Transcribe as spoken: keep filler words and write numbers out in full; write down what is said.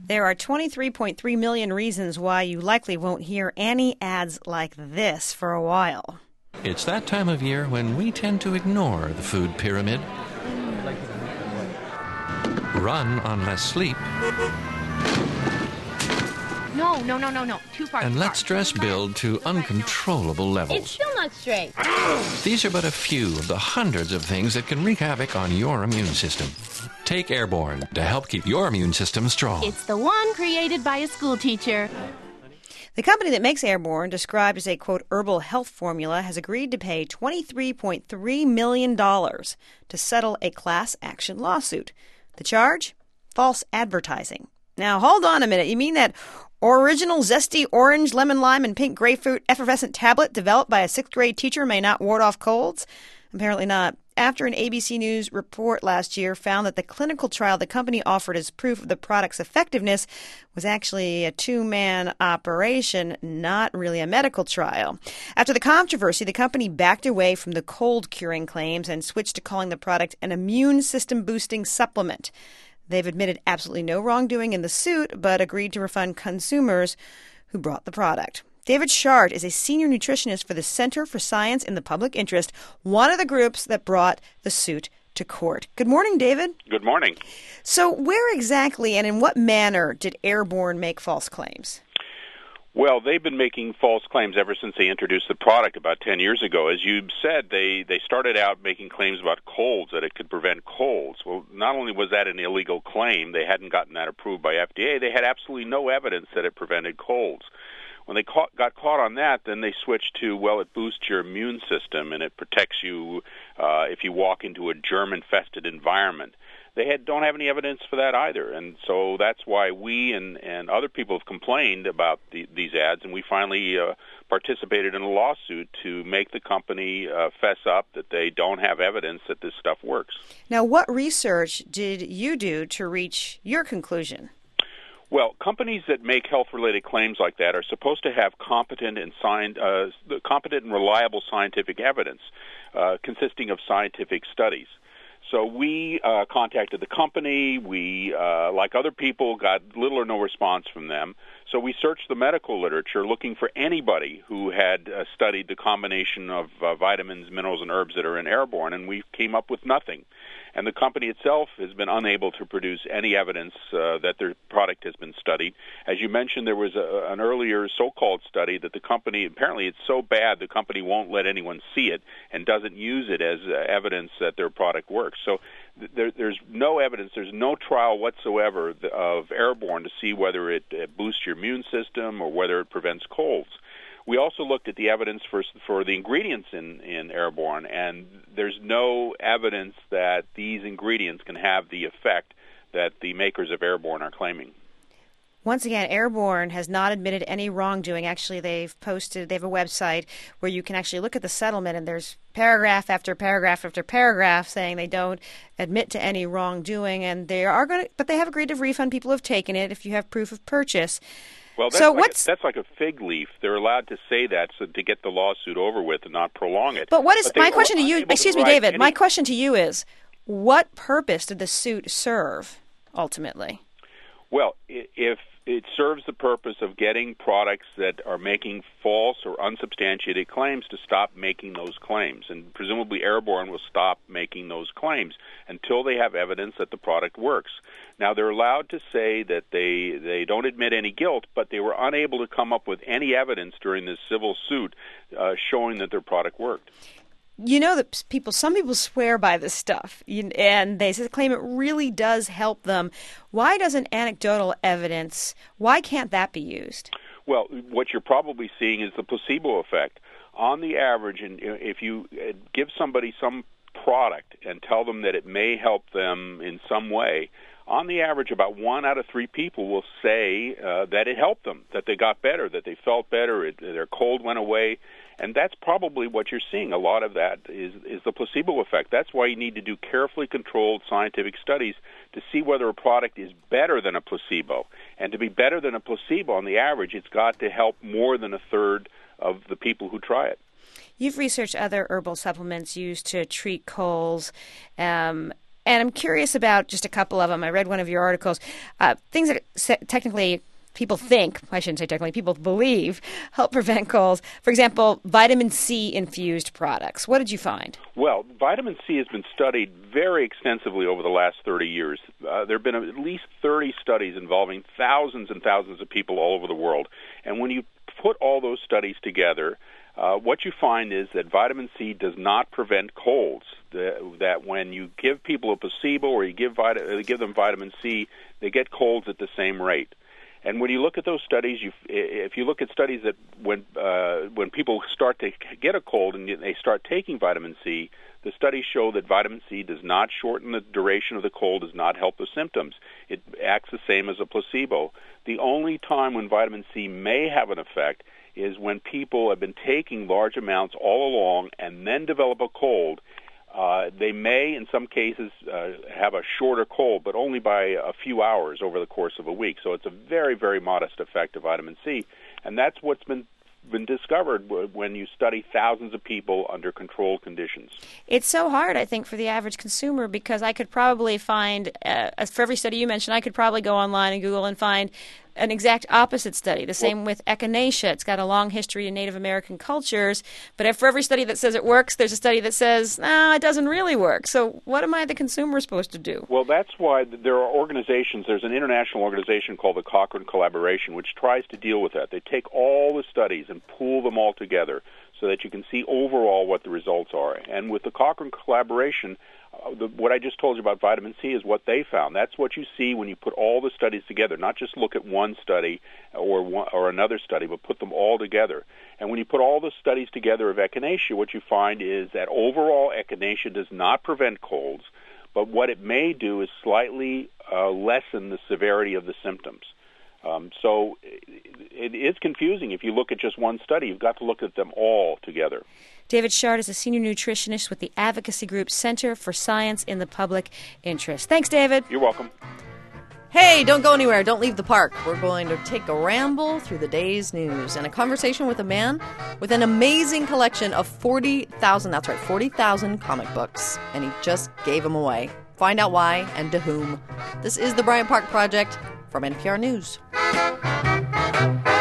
There are twenty-three point three million reasons why you likely won't hear any ads like this for a while. It's that time of year when we tend to ignore the food pyramid, run on less sleep, No, no, no, no, no. Too far. and too let far. stress build to uncontrollable It's levels. still not straight. These are but a few of the hundreds of things that can wreak havoc on your immune system. Take Airborne to help keep your immune system strong. It's the one created by a school teacher. The company that makes Airborne, described as a, quote, herbal health formula, has agreed to pay twenty-three point three million dollars to settle a class action lawsuit. The charge? False advertising. Now, hold on a minute. You mean that original zesty orange, lemon lime, and pink grapefruit effervescent tablet developed by a sixth grade teacher may not ward off colds? Apparently not. After an A B C News report last year found that the clinical trial the company offered as proof of the product's effectiveness was actually a two-man operation, not really a medical trial. After the controversy, the company backed away from the cold-curing claims and switched to calling the product an immune system-boosting supplement. They've admitted absolutely no wrongdoing in the suit, but agreed to refund consumers who bought the product. David Shard is a senior nutritionist for the Center for Science in the Public Interest, one of the groups that brought the suit to court. Good morning, David. Good morning. So where exactly and in what manner did Airborne make false claims? Well, they've been making false claims ever since they introduced the product about ten years ago. As you said, they, they started out making claims about colds, that it could prevent colds. Well, not only was that an illegal claim, they hadn't gotten that approved by F D A, they had absolutely no evidence that it prevented colds. When they caught, got caught on that, then they switched to, well, it boosts your immune system and it protects you uh, if you walk into a germ-infested environment. They had, don't have any evidence for that either, and so that's why we and, and other people have complained about the, these ads, and we finally uh, participated in a lawsuit to make the company uh, fess up that they don't have evidence that this stuff works. Now, what research did you do to reach your conclusion? Well, companies that make health-related claims like that are supposed to have competent and sci- uh, competent and reliable scientific evidence uh, consisting of scientific studies. So we uh, contacted the company. We, uh, like other people, got little or no response from them. So we searched the medical literature looking for anybody who had uh, studied the combination of uh, vitamins, minerals, and herbs that are in Airborne, and we came up with nothing. And the company itself has been unable to produce any evidence uh, that their product has been studied. As you mentioned, there was a, an earlier so-called study that the company, apparently it's so bad the company won't let anyone see it and doesn't use it as uh, evidence that their product works. So th- there, there's no evidence, there's no trial whatsoever th- of Airborne to see whether it uh, boosts your immune system or whether it prevents colds. We also looked at the evidence for for the ingredients in, in Airborne, and there's no evidence that these ingredients can have the effect that the makers of Airborne are claiming. Once again, Airborne has not admitted any wrongdoing. Actually, they've posted, they have a website where you can actually look at the settlement, and there's paragraph after paragraph after paragraph saying they don't admit to any wrongdoing, and they are going to, but they have agreed to refund people who have taken it if you have proof of purchase. Well, that's, so like what's, a, that's like a fig leaf. They're allowed to say that so to get the lawsuit over with and not prolong it. But what is, but my question to you, excuse me, David, any, my question to you is, what purpose did the suit serve, ultimately? Well, if it serves the purpose of getting products that are making false or unsubstantiated claims to stop making those claims. And presumably Airborne will stop making those claims until they have evidence that the product works. Now, they're allowed to say that they, they don't admit any guilt, but they were unable to come up with any evidence during this civil suit uh, showing that their product worked. You know that people, some people swear by this stuff, and they claim it really does help them. Why doesn't anecdotal evidence, why can't that be used? Well, what you're probably seeing is the placebo effect. On the average, and if you give somebody some product and tell them that it may help them in some way, on the average, about one out of three people will say uh, that it helped them, that they got better, that they felt better, it, their cold went away. And that's probably what you're seeing. A lot of that is, is the placebo effect. That's why you need to do carefully controlled scientific studies to see whether a product is better than a placebo. And to be better than a placebo on the average, it's got to help more than a third of the people who try it. You've researched other herbal supplements used to treat colds. Um, And I'm curious about just a couple of them. I read one of your articles. Uh, things that se- technically people think, I shouldn't say technically, people believe help prevent colds. For example, vitamin C infused products. What did you find? Well, vitamin C has been studied very extensively over the last thirty years. Uh, there have been at least thirty studies involving thousands and thousands of people all over the world. And when you put all those studies together, uh, what you find is that vitamin C does not prevent colds. The, that when you give people a placebo or you give, vita, give them vitamin C, they get colds at the same rate. And when you look at those studies, you, if you look at studies that when uh, when people start to get a cold and they start taking vitamin C, the studies show that vitamin C does not shorten the duration of the cold, does not help the symptoms. It acts the same as a placebo. The only time when vitamin C may have an effect is when people have been taking large amounts all along and then develop a cold. Uh, they may, in some cases, uh, have a shorter cold, but only by a few hours over the course of a week. So it's a very, very modest effect of vitamin C, and that's what's been been discovered when you study thousands of people under controlled conditions. It's so hard, I think, for the average consumer because I could probably find, uh, for every study you mentioned, I could probably go online and Google and find an exact opposite study. The same well, with echinacea. It's got a long history in Native American cultures, but if for every study that says it works, there's a study that says, no, it doesn't really work. So what am I, the consumer, supposed to do? Well, that's why there are organizations. There's an international organization called the Cochrane Collaboration, which tries to deal with that. They take all the studies and pool them all together so that you can see overall what the results are. And with the Cochrane Collaboration, Uh, the, what I just told you about vitamin C is what they found. That's what you see when you put all the studies together, not just look at one study or one, or another study, but put them all together. And when you put all the studies together of echinacea, what you find is that overall echinacea does not prevent colds, but what it may do is slightly uh, lessen the severity of the symptoms. Um, so it, it is confusing if you look at just one study. You've got to look at them all together. David Shard is a senior nutritionist with the advocacy group Center for Science in the Public Interest. Thanks, David. You're welcome. Hey, don't go anywhere. Don't leave the park. We're going to take a ramble through the day's news and a conversation with a man with an amazing collection of forty thousand, that's right, forty thousand comic books. And he just gave them away. Find out why and to whom. This is the Bryant Park Project from N P R News.